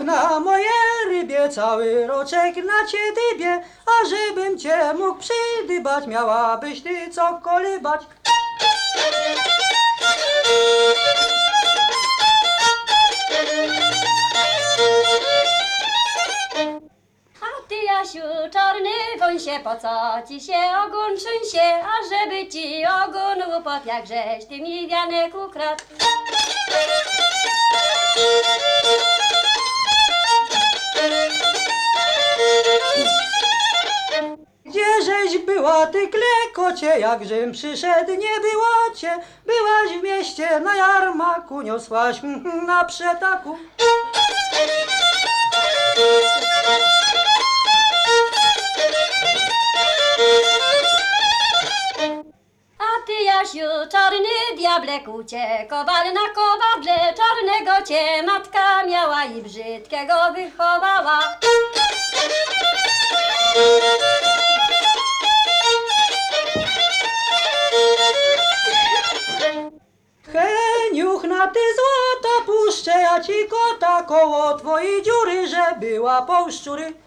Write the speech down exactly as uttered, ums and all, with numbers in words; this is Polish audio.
na moje rybie, cały roczek na cię dybie, a żebym cię mógł przydybać, miałabyś ty co kolybać. A ty, Jasiu, czarny wąsie, po co ci się ogon trzęsie, a żeby ci ogon łupot, jakżeś ty mi wianek ukradł. Gdzieżeś była, ty klekocie, jakżem przyszedł, nie było cię. Byłaś w mieście na jarmaku, niosłaś mm, na przetaku. A ty, Jasiu, czarny diable, kucie, kowal na kowadle, czarnego cię matka miała i brzydkiego wychowała. Heniuch, na ty złota puszczę, ja ci kota koło twojej dziury, że była pół szczury.